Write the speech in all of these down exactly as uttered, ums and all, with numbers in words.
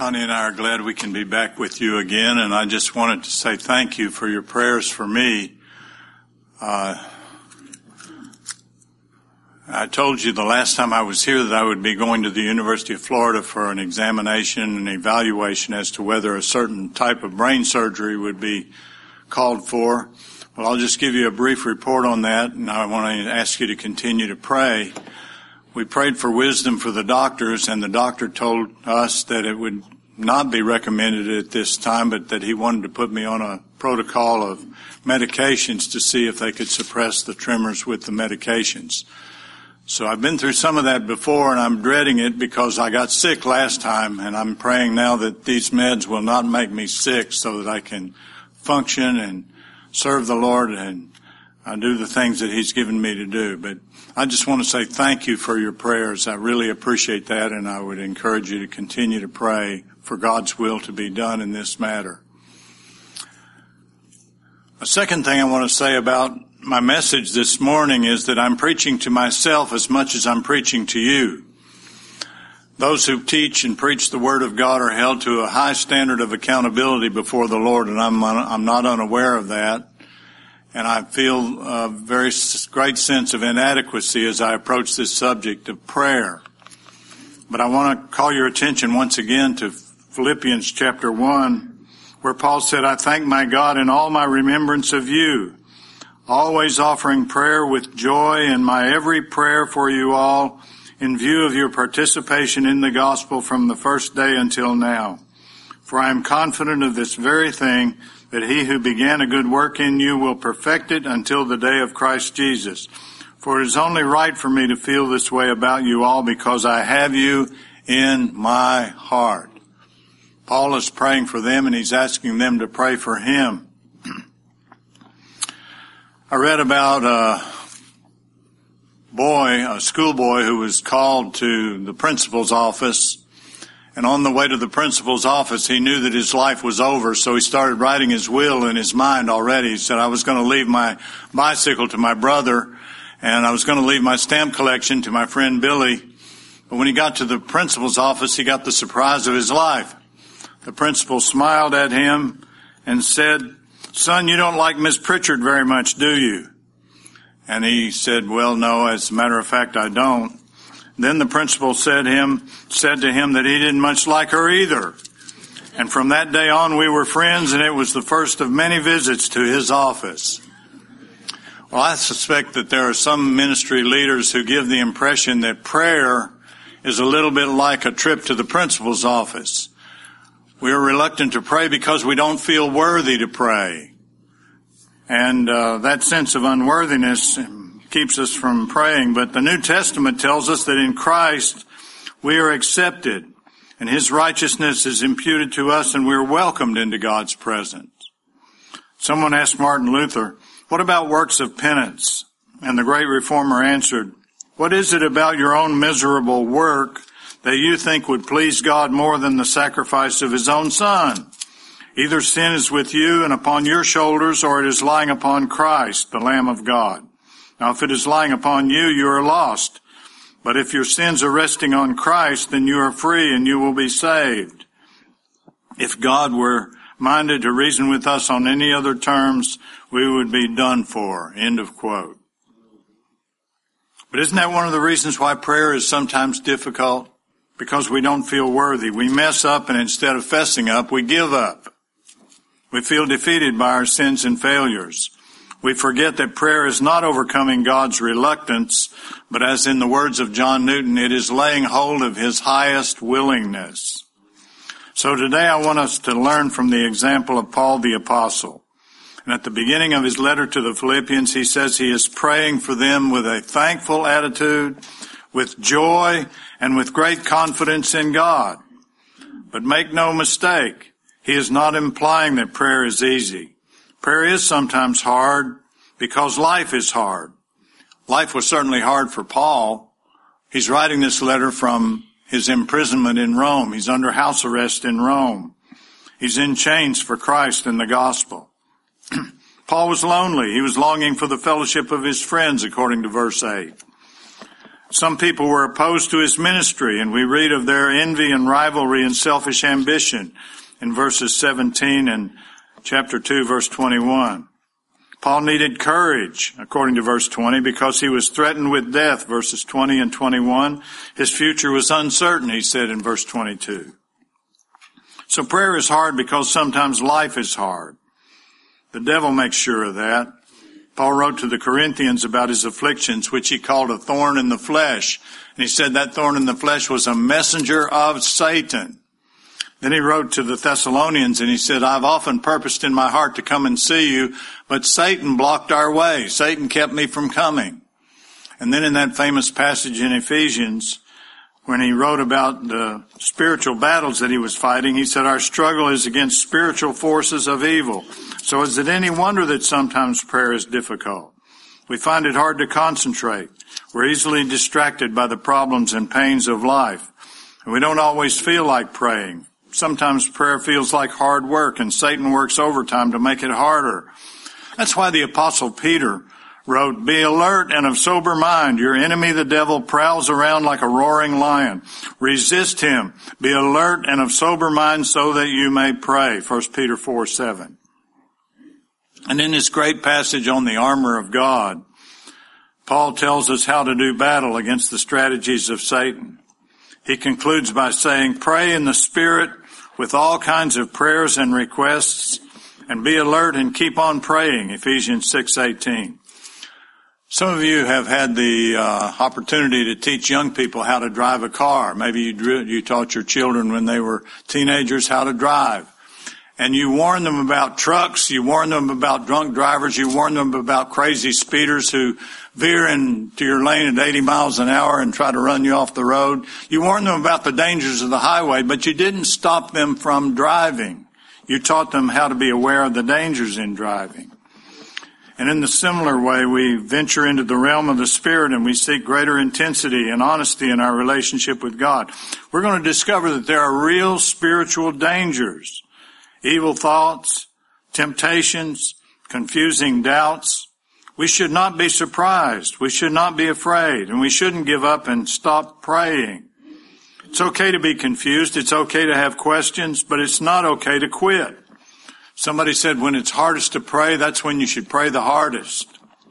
Connie and I are glad we can be back with you again, and I just wanted to say thank you for your prayers for me. Uh, I told you the last time I was here that I would be going to the University of Florida for an examination and evaluation as to whether a certain type of brain surgery would be called for. Well, I'll just give you a brief report on that, and I want to ask you to continue to pray. We prayed for wisdom for the doctors, and the doctor told us that it would not be recommended at this time, but that he wanted to put me on a protocol of medications to see if they could suppress the tremors with the medications. So I've been through some of that before, and I'm dreading it because I got sick last time, and I'm praying now that these meds will not make me sick so that I can function and serve the Lord and I do the things that He's given me to do. But I just want to say thank you for your prayers. I really appreciate that, and I would encourage you to continue to pray for God's will to be done in this matter. A second thing I want to say about my message this morning is that I'm preaching to myself as much as I'm preaching to you. Those who teach and preach the Word of God are held to a high standard of accountability before the Lord, and I'm, I'm not unaware of that. And I feel a very great sense of inadequacy as I approach this subject of prayer. But I want to call your attention once again to Philippians chapter one, where Paul said, I thank my God in all my remembrance of you, always offering prayer with joy in my every prayer for you all, in view of your participation in the gospel from the first day until now. For I am confident of this very thing, that he who began a good work in you will perfect it until the day of Christ Jesus. For it is only right for me to feel this way about you all because I have you in my heart. Paul is praying for them, and he's asking them to pray for him. I read about a boy, a schoolboy, who was called to the principal's office. And on the way to the principal's office, he knew that his life was over, so he started writing his will in his mind already. He said, I was going to leave my bicycle to my brother, and I was going to leave my stamp collection to my friend Billy. But when he got to the principal's office, he got the surprise of his life. The principal smiled at him and said, Son, you don't like Miss Pritchard very much, do you? And he said, well, no, as a matter of fact, I don't. Then the principal said him said to him that he didn't much like her either. And from that day on, we were friends, and it was the first of many visits to his office. Well, I suspect that there are some ministry leaders who give the impression that prayer is a little bit like a trip to the principal's office. We are reluctant to pray because we don't feel worthy to pray. And uh, that sense of unworthiness keeps us from praying. But the New Testament tells us that in Christ we are accepted, and His righteousness is imputed to us, and we're welcomed into God's presence. Someone asked Martin Luther, what about works of penance? And the great reformer answered, what is it about your own miserable work that you think would please God more than the sacrifice of His own Son? Either sin is with you and upon your shoulders, or it is lying upon Christ, the Lamb of God. Now, if it is lying upon you, you are lost. But if your sins are resting on Christ, then you are free and you will be saved. If God were minded to reason with us on any other terms, we would be done for. End of quote. But isn't that one of the reasons why prayer is sometimes difficult? Because we don't feel worthy. We mess up, and instead of fessing up, we give up. We feel defeated by our sins and failures. We forget that prayer is not overcoming God's reluctance, but as in the words of John Newton, it is laying hold of His highest willingness. So today I want us to learn from the example of Paul the Apostle. And at the beginning of his letter to the Philippians, he says he is praying for them with a thankful attitude, with joy, and with great confidence in God. But make no mistake, he is not implying that prayer is easy. Prayer is sometimes hard because life is hard. Life was certainly hard for Paul. He's writing this letter from his imprisonment in Rome. He's under house arrest in Rome. He's in chains for Christ and the gospel. Paul was lonely. He was longing for the fellowship of his friends, according to verse eight. Some people were opposed to his ministry, and we read of their envy and rivalry and selfish ambition in verses seventeen and chapter two, verse twenty-one. Paul needed courage, according to verse twenty, because he was threatened with death, verses twenty and twenty-one. His future was uncertain, he said in verse twenty-two. So prayer is hard because sometimes life is hard. The devil makes sure of that. Paul wrote to the Corinthians about his afflictions, which he called a thorn in the flesh. And he said that thorn in the flesh was a messenger of Satan. Then he wrote to the Thessalonians and he said, I've often purposed in my heart to come and see you, but Satan blocked our way. Satan kept me from coming. And then in that famous passage in Ephesians, when he wrote about the spiritual battles that he was fighting, he said, our struggle is against spiritual forces of evil. So is it any wonder that sometimes prayer is difficult? We find it hard to concentrate. We're easily distracted by the problems and pains of life. And we don't always feel like praying. Sometimes prayer feels like hard work, and Satan works overtime to make it harder. That's why the Apostle Peter wrote, be alert and of sober mind. Your enemy, the devil, prowls around like a roaring lion. Resist him. Be alert and of sober mind so that you may pray. First Peter four seven. And in this great passage on the armor of God, Paul tells us how to do battle against the strategies of Satan. He concludes by saying, pray in the Spirit with all kinds of prayers and requests, and be alert and keep on praying. Ephesians six eighteen. Some of you have had the uh, opportunity to teach young people how to drive a car. Maybe you, drew, you taught your children when they were teenagers how to drive. And you warn them about trucks, you warn them about drunk drivers, you warn them about crazy speeders who veer into your lane at eighty miles an hour and try to run you off the road. You warn them about the dangers of the highway, but you didn't stop them from driving. You taught them how to be aware of the dangers in driving. And in the similar way, we venture into the realm of the Spirit and we seek greater intensity and honesty in our relationship with God. We're going to discover that there are real spiritual dangers, evil thoughts, temptations, confusing doubts. We should not be surprised. We should not be afraid, and we shouldn't give up and stop praying. It's okay to be confused. It's okay to have questions, but it's not okay to quit. Somebody said when it's hardest to pray, that's when you should pray the hardest.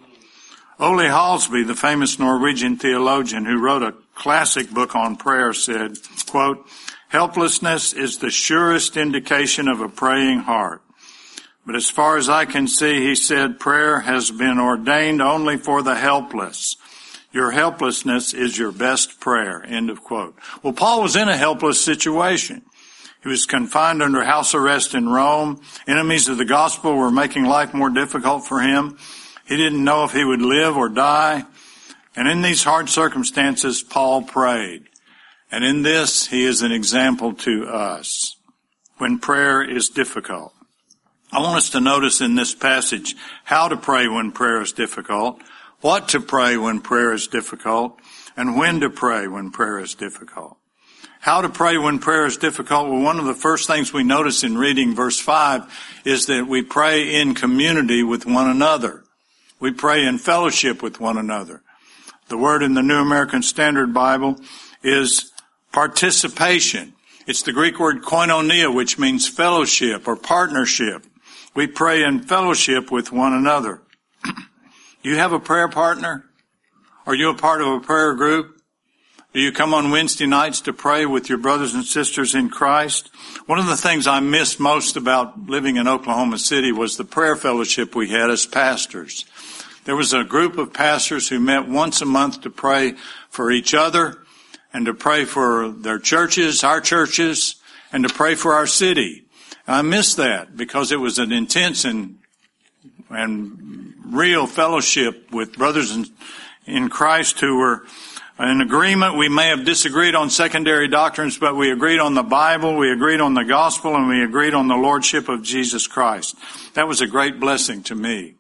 Ole Halsby, the famous Norwegian theologian who wrote a classic book on prayer, said, quote, helplessness is the surest indication of a praying heart. But as far as I can see, he said, prayer has been ordained only for the helpless. Your helplessness is your best prayer. End of quote. Well, Paul was in a helpless situation. He was confined under house arrest in Rome. Enemies of the gospel were making life more difficult for him. He didn't know if he would live or die. And in these hard circumstances, Paul prayed. And in this, he is an example to us when prayer is difficult. I want us to notice in this passage how to pray when prayer is difficult, what to pray when prayer is difficult, and when to pray when prayer is difficult. How to pray when prayer is difficult? Well, one of the first things we notice in reading verse five is that we pray in community with one another. We pray in fellowship with one another. The word in the New American Standard Bible is participation. It's the Greek word koinonia, which means fellowship or partnership. We pray in fellowship with one another. Do you have a prayer partner? Are you a part of a prayer group? Do you come on Wednesday nights to pray with your brothers and sisters in Christ? One of the things I missed most about living in Oklahoma City was the prayer fellowship we had as pastors. There was a group of pastors who met once a month to pray for each other and to pray for their churches, our churches, and to pray for our city. And I missed that because it was an intense and and real fellowship with brothers in, in Christ who were in agreement. We may have disagreed on secondary doctrines, but we agreed on the Bible, we agreed on the gospel, and we agreed on the lordship of Jesus Christ. That was a great blessing to me.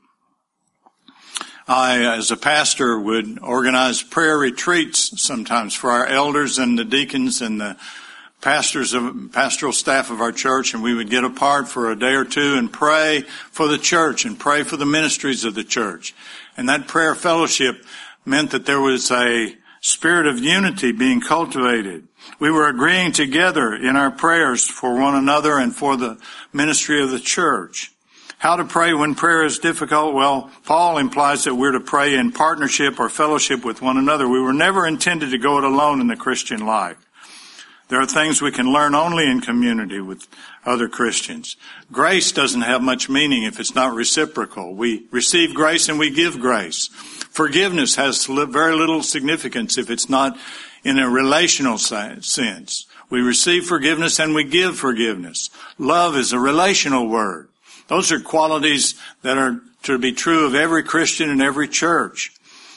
I, as a pastor, would organize prayer retreats sometimes for our elders and the deacons and the pastors of pastoral staff of our church, and we would get apart for a day or two and pray for the church and pray for the ministries of the church. And that prayer fellowship meant that there was a spirit of unity being cultivated. We were agreeing together in our prayers for one another and for the ministry of the church. How to pray when prayer is difficult? Well, Paul implies that we're to pray in partnership or fellowship with one another. We were never intended to go it alone in the Christian life. There are things we can learn only in community with other Christians. Grace doesn't have much meaning if it's not reciprocal. We receive grace and we give grace. Forgiveness has very little significance if it's not in a relational sense. We receive forgiveness and we give forgiveness. Love is a relational word. Those are qualities that are to be true of every Christian in every church.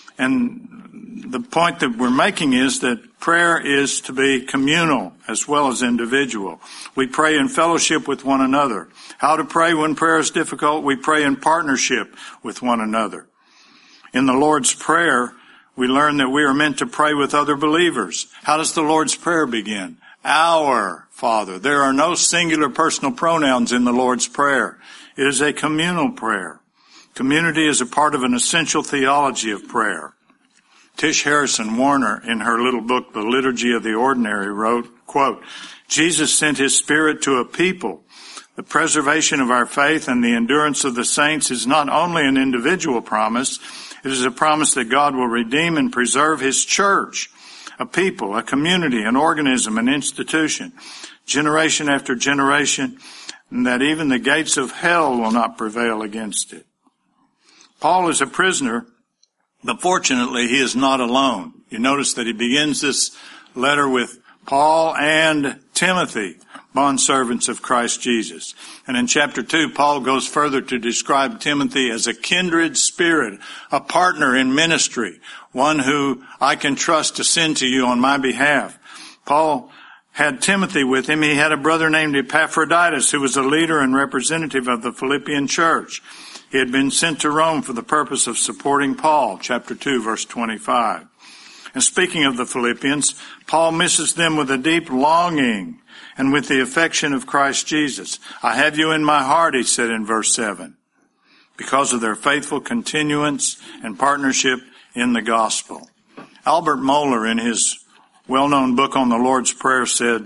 And the point that we're making is that prayer is to be communal as well as individual. We pray in fellowship with one another. How to pray when prayer is difficult? We pray in partnership with one another. In the Lord's Prayer, we learn that we are meant to pray with other believers. How does the Lord's Prayer begin? Our Father. There are no singular personal pronouns in the Lord's Prayer. It is a communal prayer. Community is a part of an essential theology of prayer. Tish Harrison Warner, in her little book, The Liturgy of the Ordinary, wrote, quote, Jesus sent his Spirit to a people. The preservation of our faith and the endurance of the saints is not only an individual promise, it is a promise that God will redeem and preserve his church, a people, a community, an organism, an institution, generation after generation, and that even the gates of hell will not prevail against it. Paul is a prisoner, but fortunately he is not alone. You notice that he begins this letter with Paul and Timothy, bondservants of Christ Jesus. And in chapter two, Paul goes further to describe Timothy as a kindred spirit, a partner in ministry, one who I can trust to send to you on my behalf. Paul had Timothy with him. He had a brother named Epaphroditus, who was a leader and representative of the Philippian church. He had been sent to Rome for the purpose of supporting Paul, chapter two, verse twenty-five. And speaking of the Philippians, Paul misses them with a deep longing and with the affection of Christ Jesus. I have you in my heart, he said in verse seven, because of their faithful continuance and partnership in the gospel. Albert Mohler, in his well-known book on the Lord's Prayer, said,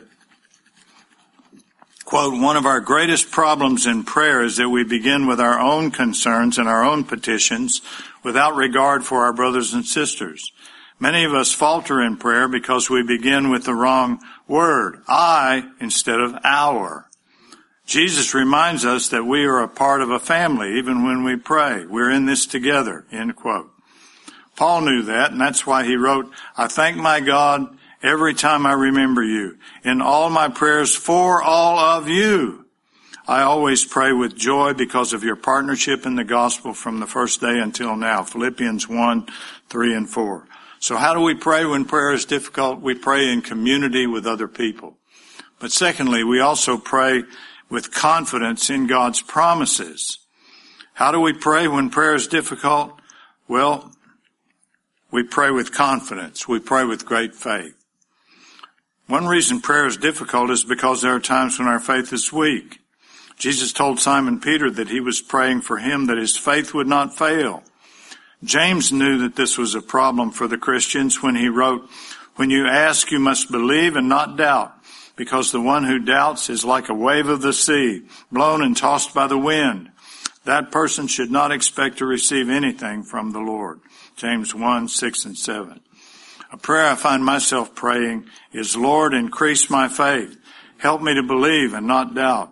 quote, one of our greatest problems in prayer is that we begin with our own concerns and our own petitions without regard for our brothers and sisters. Many of us falter in prayer because we begin with the wrong word, I, instead of our. Jesus reminds us that we are a part of a family even when we pray. We're in this together, end quote. Paul knew that, and that's why he wrote, I thank my God every time I remember you. In all my prayers for all of you, I always pray with joy because of your partnership in the gospel from the first day until now. Philippians one, three, and four. So how do we pray when prayer is difficult? We pray in community with other people. But secondly, we also pray with confidence in God's promises. How do we pray when prayer is difficult? Well, we pray with confidence. We pray with great faith. One reason prayer is difficult is because there are times when our faith is weak. Jesus told Simon Peter that he was praying for him that his faith would not fail. James knew that this was a problem for the Christians when he wrote, when you ask, you must believe and not doubt, because the one who doubts is like a wave of the sea, blown and tossed by the wind. That person should not expect to receive anything from the Lord. James one, six, and seven. A prayer I find myself praying is, Lord, increase my faith. Help me to believe and not doubt.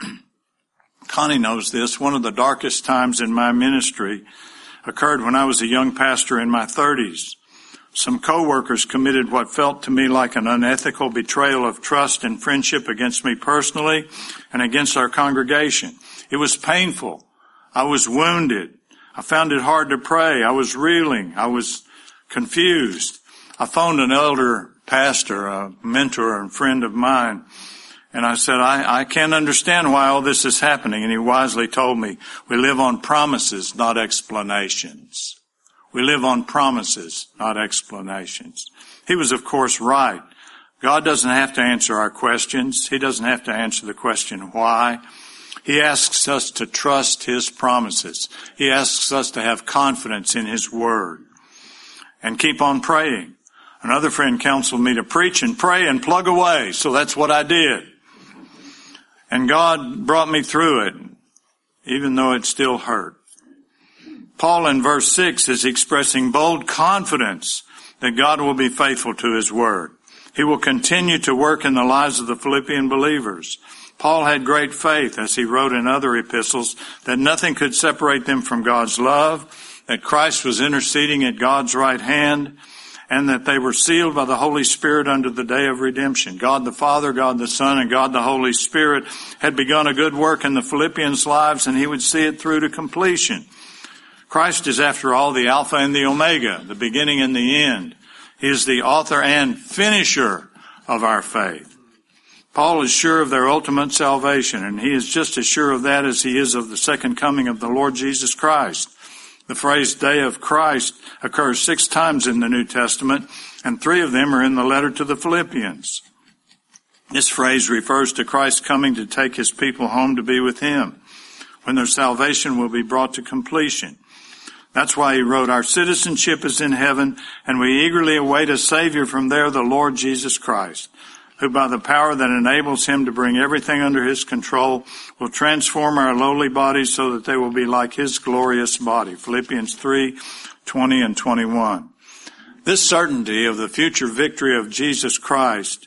Connie knows this. One of the darkest times in my ministry occurred when I was a young pastor in my thirties. Some co-workers committed what felt to me like an unethical betrayal of trust and friendship against me personally and against our congregation. It was painful. I was wounded. I found it hard to pray. I was reeling. I was confused. I phoned an elder pastor, a mentor and friend of mine, and I said, I, I can't understand why all this is happening. And he wisely told me, we live on promises, not explanations. We live on promises, not explanations. He was, of course, right. God doesn't have to answer our questions. He doesn't have to answer the question why. He asks us to trust his promises. He asks us to have confidence in his word and keep on praying. Another friend counseled me to preach and pray and plug away. So that's what I did. And God brought me through it, even though it still hurt. Paul in verse six is expressing bold confidence that God will be faithful to his word. He will continue to work in the lives of the Philippian believers. Paul had great faith, as he wrote in other epistles, that nothing could separate them from God's love, that Christ was interceding at God's right hand, and that they were sealed by the Holy Spirit unto the day of redemption. God the Father, God the Son, and God the Holy Spirit had begun a good work in the Philippians' lives, and he would see it through to completion. Christ is, after all, the Alpha and the Omega, the beginning and the end. He is the author and finisher of our faith. Paul is sure of their ultimate salvation, and he is just as sure of that as he is of the second coming of the Lord Jesus Christ. The phrase day of Christ occurs six times in the New Testament, and three of them are in the letter to the Philippians. This phrase refers to Christ coming to take his people home to be with him, when their salvation will be brought to completion. That's why he wrote, our citizenship is in heaven, and we eagerly await a Savior from there, the Lord Jesus Christ, who by the power that enables him to bring everything under his control will transform our lowly bodies so that they will be like his glorious body. Philippians three, twenty and twenty-one. This certainty of the future victory of Jesus Christ,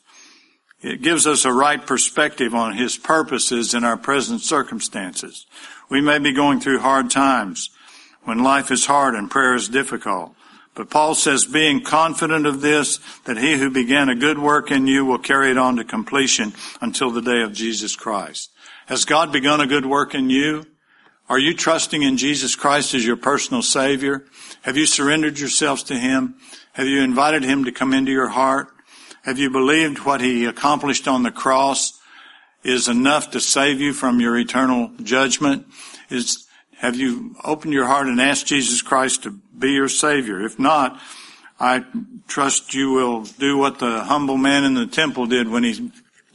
it gives us a right perspective on his purposes in our present circumstances. We may be going through hard times, when life is hard and prayer is difficult. But Paul says, being confident of this, that he who began a good work in you will carry it on to completion until the day of Jesus Christ. Has God begun a good work in you? Are you trusting in Jesus Christ as your personal Savior? Have you surrendered yourselves to him? Have you invited him to come into your heart? Have you believed what he accomplished on the cross is enough to save you from your eternal judgment? Is Have you opened your heart and asked Jesus Christ to be your Savior? If not, I trust you will do what the humble man in the temple did when he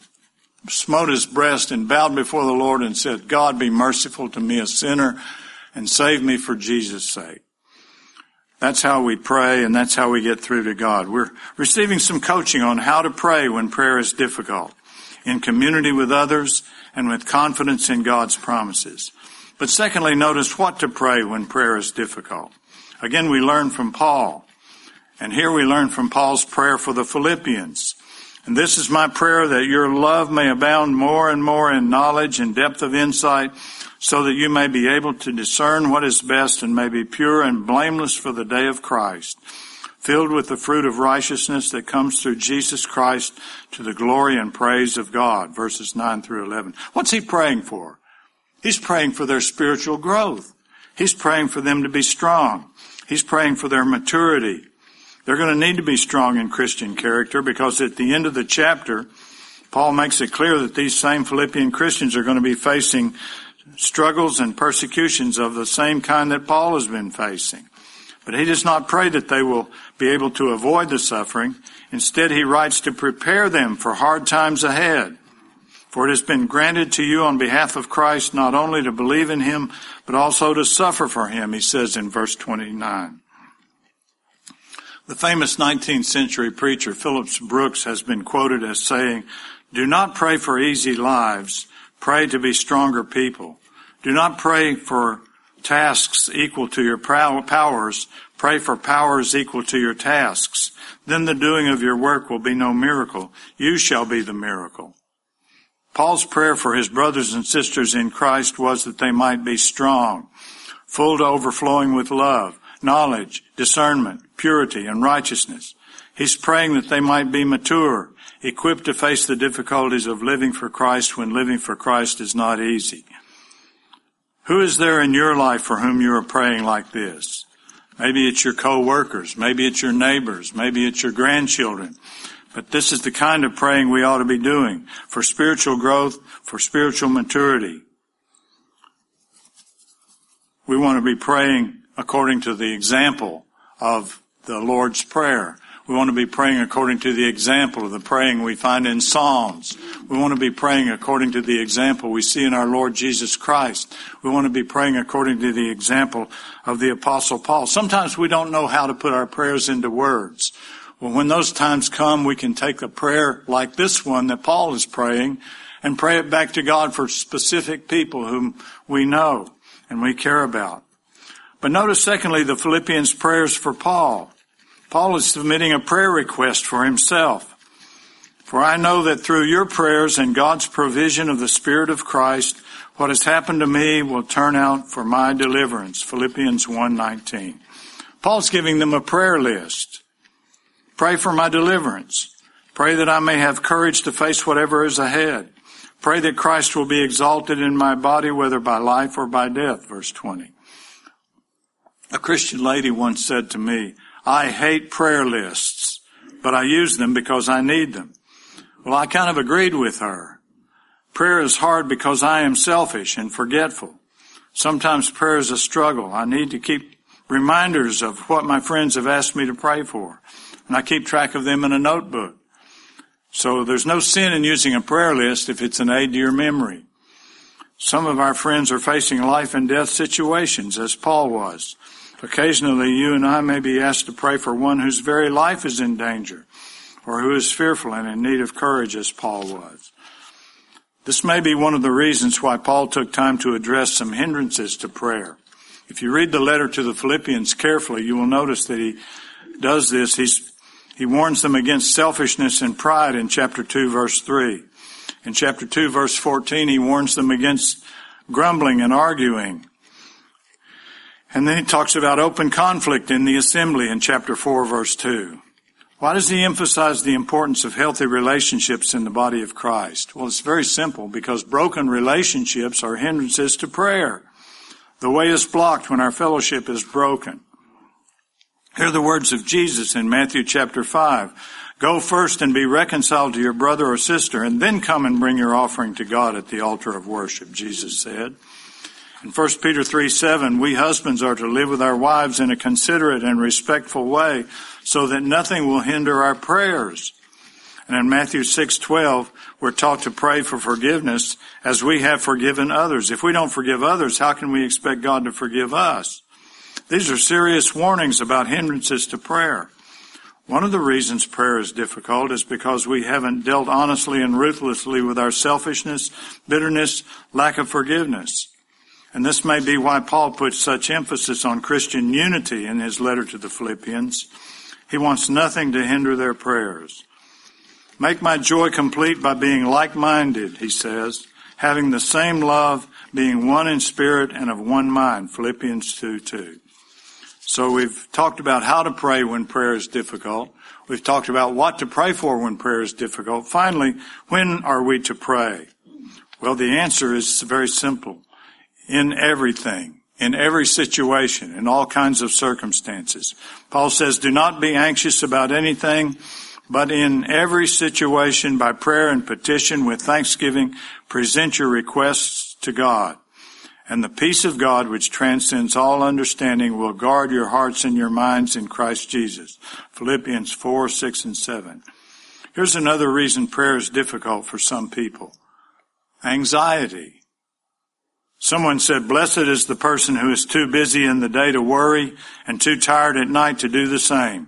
smote his breast and bowed before the Lord and said, God, be merciful to me, a sinner, and save me for Jesus' sake. That's how we pray, and that's how we get through to God. We're receiving some coaching on how to pray when prayer is difficult, in community with others and with confidence in God's promises. But secondly, notice what to pray when prayer is difficult. Again, we learn from Paul. And here we learn from Paul's prayer for the Philippians. And this is my prayer, that your love may abound more and more in knowledge and depth of insight, so that you may be able to discern what is best and may be pure and blameless for the day of Christ, filled with the fruit of righteousness that comes through Jesus Christ to the glory and praise of God. Verses nine through eleven. What's he praying for? He's praying for their spiritual growth. He's praying for them to be strong. He's praying for their maturity. They're going to need to be strong in Christian character, because at the end of the chapter, Paul makes it clear that these same Philippian Christians are going to be facing struggles and persecutions of the same kind that Paul has been facing. But he does not pray that they will be able to avoid the suffering. Instead, he writes to prepare them for hard times ahead. For it has been granted to you on behalf of Christ not only to believe in him, but also to suffer for him, he says in verse twenty-nine. The famous nineteenth century preacher Phillips Brooks has been quoted as saying, do not pray for easy lives, pray to be stronger people. Do not pray for tasks equal to your powers, pray for powers equal to your tasks. Then the doing of your work will be no miracle. You shall be the miracle. Paul's prayer for his brothers and sisters in Christ was that they might be strong, full to overflowing with love, knowledge, discernment, purity, and righteousness. He's praying that they might be mature, equipped to face the difficulties of living for Christ when living for Christ is not easy. Who is there in your life for whom you are praying like this? Maybe it's your co-workers, maybe it's your neighbors, maybe it's your grandchildren. But this is the kind of praying we ought to be doing for spiritual growth, for spiritual maturity. We want to be praying according to the example of the Lord's Prayer. We want to be praying according to the example of the praying we find in Psalms. We want to be praying according to the example we see in our Lord Jesus Christ. We want to be praying according to the example of the Apostle Paul. Sometimes we don't know how to put our prayers into words. Well, when those times come, we can take a prayer like this one that Paul is praying and pray it back to God for specific people whom we know and we care about. But notice, secondly, the Philippians' prayers for Paul. Paul is submitting a prayer request for himself. For I know that through your prayers and God's provision of the Spirit of Christ, what has happened to me will turn out for my deliverance. Philippians one nineteen. Paul's giving them a prayer list. Pray for my deliverance. Pray that I may have courage to face whatever is ahead. Pray that Christ will be exalted in my body, whether by life or by death. Verse twenty. A Christian lady once said to me, I hate prayer lists, but I use them because I need them. Well, I kind of agreed with her. Prayer is hard because I am selfish and forgetful. Sometimes prayer is a struggle. I need to keep reminders of what my friends have asked me to pray for, and I keep track of them in a notebook. So there's no sin in using a prayer list if it's an aid to your memory. Some of our friends are facing life and death situations, as Paul was. Occasionally, you and I may be asked to pray for one whose very life is in danger, or who is fearful and in need of courage, as Paul was. This may be one of the reasons why Paul took time to address some hindrances to prayer. If you read the letter to the Philippians carefully, you will notice that he does this. He's, he warns them against selfishness and pride in chapter two, verse three. In chapter two, verse fourteen, he warns them against grumbling and arguing. And then he talks about open conflict in the assembly in chapter four, verse two. Why does he emphasize the importance of healthy relationships in the body of Christ? Well, it's very simple, because broken relationships are hindrances to prayer. The way is blocked when our fellowship is broken. Hear the words of Jesus in Matthew chapter five. Go first and be reconciled to your brother or sister, and then come and bring your offering to God at the altar of worship, Jesus said. In First Peter three seven, we husbands are to live with our wives in a considerate and respectful way, so that nothing will hinder our prayers. And in Matthew six twelve, we're taught to pray for forgiveness as we have forgiven others. If we don't forgive others, how can we expect God to forgive us? These are serious warnings about hindrances to prayer. One of the reasons prayer is difficult is because we haven't dealt honestly and ruthlessly with our selfishness, bitterness, lack of forgiveness. And this may be why Paul puts such emphasis on Christian unity in his letter to the Philippians. He wants nothing to hinder their prayers. Make my joy complete by being like-minded, he says, having the same love, being one in spirit and of one mind, Philippians two two. So we've talked about how to pray when prayer is difficult. We've talked about what to pray for when prayer is difficult. Finally, when are we to pray? Well, the answer is very simple. In everything, in every situation, in all kinds of circumstances. Paul says, do not be anxious about anything, but in every situation, by prayer and petition with thanksgiving, present your requests to God. And the peace of God, which transcends all understanding, will guard your hearts and your minds in Christ Jesus. Philippians four, six, and seven. Here's another reason prayer is difficult for some people. Anxiety. Someone said, blessed is the person who is too busy in the day to worry and too tired at night to do the same.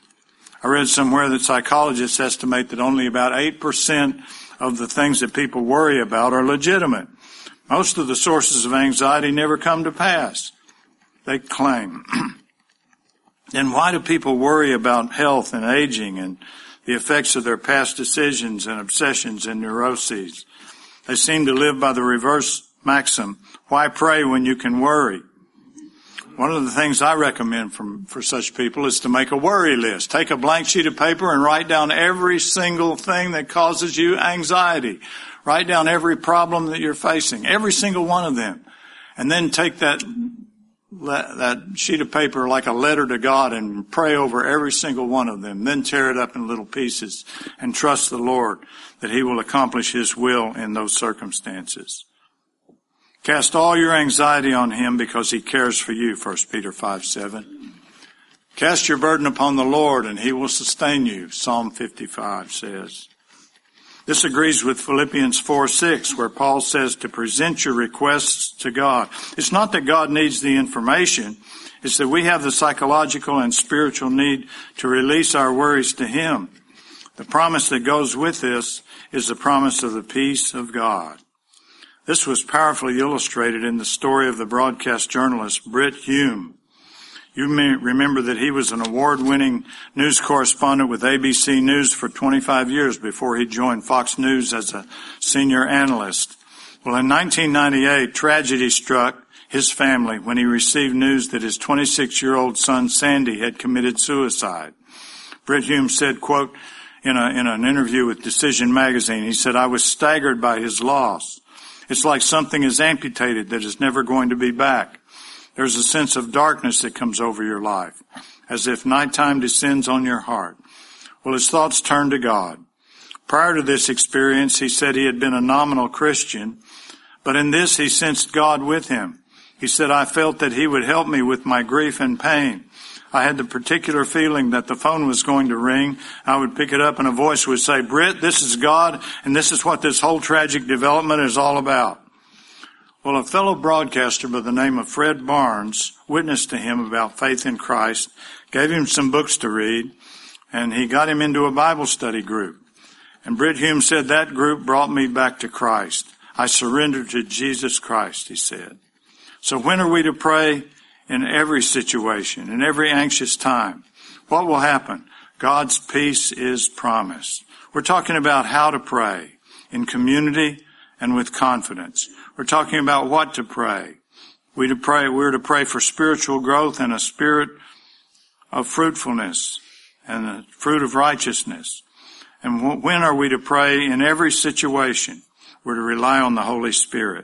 I read somewhere that psychologists estimate that only about eight percent of the things that people worry about are legitimate. Most of the sources of anxiety never come to pass, they claim. Then why do people worry about health and aging and the effects of their past decisions and obsessions and neuroses? They seem to live by the reverse maxim, why pray when you can worry? One of the things I recommend from, for such people is to make a worry list. Take a blank sheet of paper and write down every single thing that causes you anxiety. Write down every problem that you're facing, every single one of them. And then take that, that sheet of paper like a letter to God and pray over every single one of them. Then tear it up in little pieces and trust the Lord that He will accomplish His will in those circumstances. Cast all your anxiety on Him because He cares for you, First Peter five seven. Cast your burden upon the Lord and He will sustain you, Psalm fifty-five says. This agrees with Philippians four six, where Paul says to present your requests to God. It's not that God needs the information. is that we have the psychological and spiritual need to release our worries to Him. The promise that goes with this is the promise of the peace of God. This was powerfully illustrated in the story of the broadcast journalist Brit Hume. You may remember that he was an award-winning news correspondent with A B C News for twenty-five years before he joined Fox News as a senior analyst. Well, in nineteen ninety-eight, tragedy struck his family when he received news that his twenty-six-year-old son Sandy had committed suicide. Brit Hume said, quote, in, a, in an interview with Decision magazine, he said, "I was staggered by his loss. It's like something is amputated that is never going to be back. There's a sense of darkness that comes over your life, as if nighttime descends on your heart." Well, his thoughts turned to God. Prior to this experience, he said he had been a nominal Christian, but in this he sensed God with him. He said, "I felt that He would help me with my grief and pain. I had the particular feeling that the phone was going to ring. I would pick it up and a voice would say, 'Brit, this is God, and this is what this whole tragic development is all about.'" Well, a fellow broadcaster by the name of Fred Barnes witnessed to him about faith in Christ, gave him some books to read, and he got him into a Bible study group. And Brit Hume said, "That group brought me back to Christ. I surrendered to Jesus Christ," he said. So when are we to pray? In every situation, in every anxious time. What will happen? God's peace is promised. We're talking about how to pray in community and with confidence. We're talking about what to pray. We to pray. We're to pray for spiritual growth and a spirit of fruitfulness and a fruit of righteousness. And when are we to pray? In every situation. We're to rely on the Holy Spirit.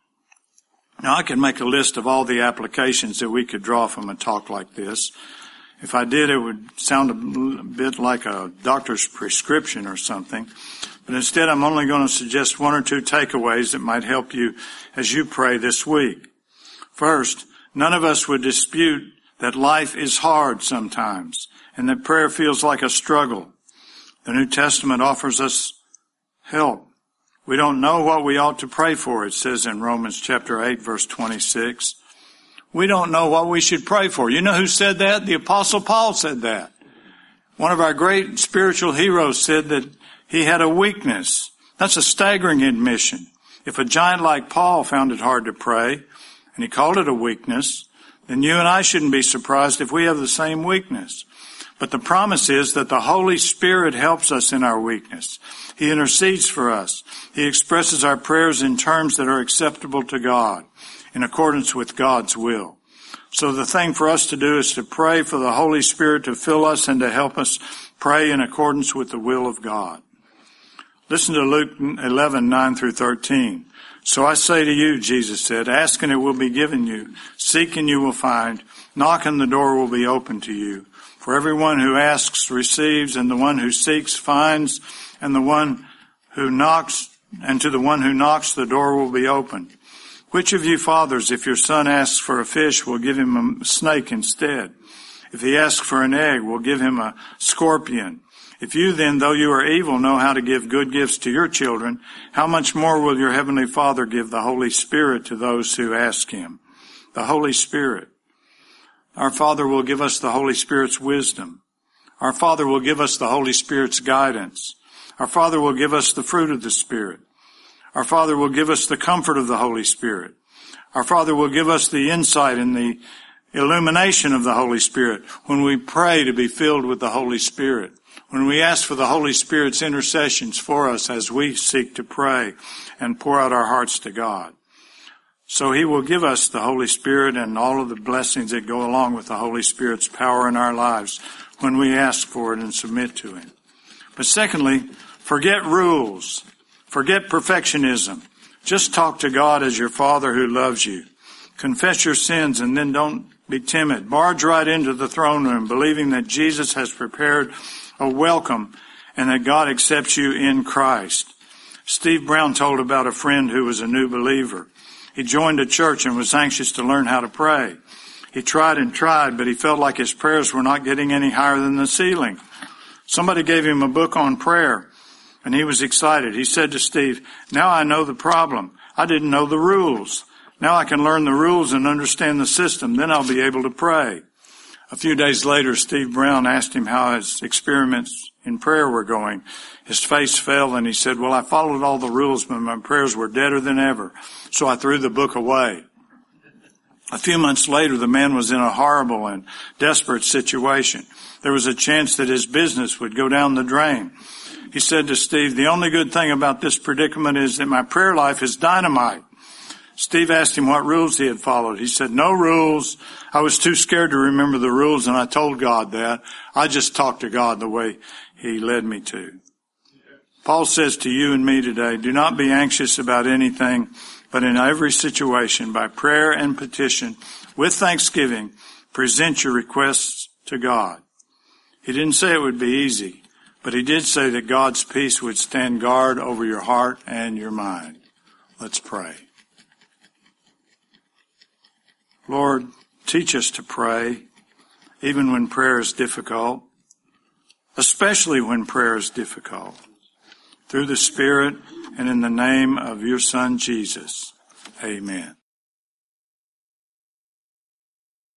Now, I could make a list of all the applications that we could draw from a talk like this. If I did, it would sound a bit like a doctor's prescription or something. But instead, I'm only going to suggest one or two takeaways that might help you as you pray this week. First, none of us would dispute that life is hard sometimes and that prayer feels like a struggle. The New Testament offers us help. We don't know what we ought to pray for, it says in Romans chapter eight, verse twenty-six. We don't know what we should pray for. You know who said that? The Apostle Paul said that. One of our great spiritual heroes said that he had a weakness. That's a staggering admission. If a giant like Paul found it hard to pray, and he called it a weakness, then you and I shouldn't be surprised if we have the same weakness. But the promise is that the Holy Spirit helps us in our weakness. He intercedes for us. He expresses our prayers in terms that are acceptable to God, in accordance with God's will. So the thing for us to do is to pray for the Holy Spirit to fill us and to help us pray in accordance with the will of God. Listen to Luke eleven, nine through thirteen. "So I say to you," Jesus said, "ask and it will be given you. Seek and you will find. Knock and the door will be opened to you. For everyone who asks receives, and the one who seeks finds, and the one who knocks, and to the one who knocks the door will be opened. Which of you fathers, if your son asks for a fish, will give him a snake instead? If he asks for an egg, will give him a scorpion? If you then, though you are evil, know how to give good gifts to your children, how much more will your heavenly Father give the Holy Spirit to those who ask Him?" The Holy Spirit. Our Father will give us the Holy Spirit's wisdom. Our Father will give us the Holy Spirit's guidance. Our Father will give us the fruit of the Spirit. Our Father will give us the comfort of the Holy Spirit. Our Father will give us the insight and the illumination of the Holy Spirit when we pray to be filled with the Holy Spirit, when we ask for the Holy Spirit's intercessions for us as we seek to pray and pour out our hearts to God. So He will give us the Holy Spirit and all of the blessings that go along with the Holy Spirit's power in our lives when we ask for it and submit to Him. But secondly, forget rules. Forget perfectionism. Just talk to God as your Father who loves you. Confess your sins and then don't be timid. Barge right into the throne room, believing that Jesus has prepared a welcome and that God accepts you in Christ. Steve Brown told about a friend who was a new believer. He joined a church and was anxious to learn how to pray. He tried and tried, but he felt like his prayers were not getting any higher than the ceiling. Somebody gave him a book on prayer, and he was excited. He said to Steve, "Now I know the problem. I didn't know the rules. Now I can learn the rules and understand the system. Then I'll be able to pray. A few days later, Steve Brown asked him how his experiments in prayer were going. His face fell and he said, well, I followed all the rules, but my prayers were deader than ever. So I threw the book away. A few months later, the man was in a horrible and desperate situation. There was a chance that his business would go down the drain. He said to Steve, the only good thing about this predicament is that my prayer life is dynamite. Steve asked him what rules he had followed. He said, no rules. I was too scared to remember the rules, and I told God that. I just talked to God the way he led me to. Paul says to you and me today, do not be anxious about anything, but in every situation, by prayer and petition, with thanksgiving, present your requests to God. He didn't say it would be easy, but he did say that God's peace would stand guard over your heart and your mind. Let's pray. Lord, teach us to pray, even when prayer is difficult, especially when prayer is difficult. Through the Spirit and in the name of your Son, Jesus. Amen.